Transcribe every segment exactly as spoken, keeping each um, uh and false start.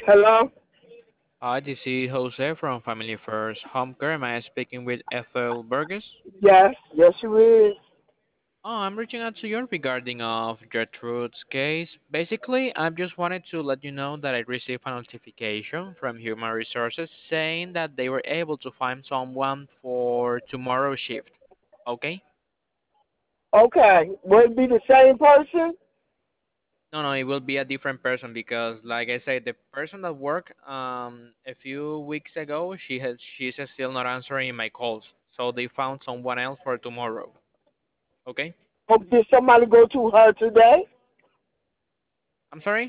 Hello? Hi, this is Jose from Family First Home Care. Am I speaking with Ethel Burgess? Yes, yes you is. Oh, I'm reaching out to you regarding of Gertrude's case. Basically, I just wanted to let you know that I received a notification from Human Resources saying that they were able to find someone for tomorrow's shift. Okay? Okay. Will it be the same person? No, no, it will be a different person because, like I said, the person that worked um a few weeks ago, she has she's still not answering my calls. So they found someone else for tomorrow. Okay? Or did somebody go to her today? I'm sorry?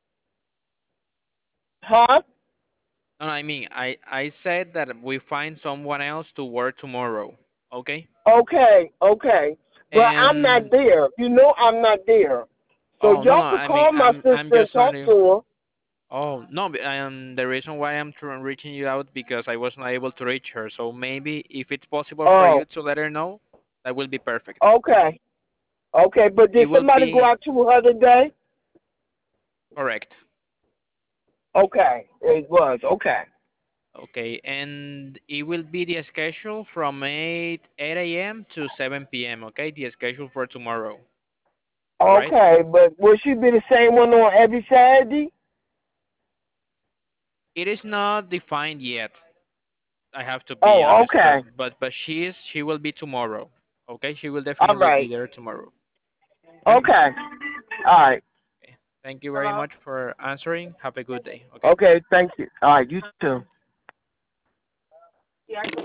Huh? No, no, I mean, I, I said that we find someone else to work tomorrow. Okay? Okay, okay. But I'm not And there. You know I'm not there. So oh no, y'all no, could I mean, call my I'm I'm sister and just talk only. to her. Oh no, b- um, the reason why I'm tr- reaching you out because I was not able to reach her. So maybe if it's possible for Oh, you to let her know, that will be perfect. okay. Okay, but It did will somebody go be out to her today? correct. Okay, it was. Okay. Okay, and it will be the schedule from eight eight a m to seven p m. Okay, the schedule for tomorrow. All right. Okay, but will she be the same one on every Saturday? It is not defined yet. I have to be Oh, honest, but okay. but but she is she will be tomorrow. Okay, she will All definitely be right. there tomorrow. Okay. Okay. All right. Okay. Thank you very much for answering. Have a good day. Okay. Okay, thank you. All right, you too.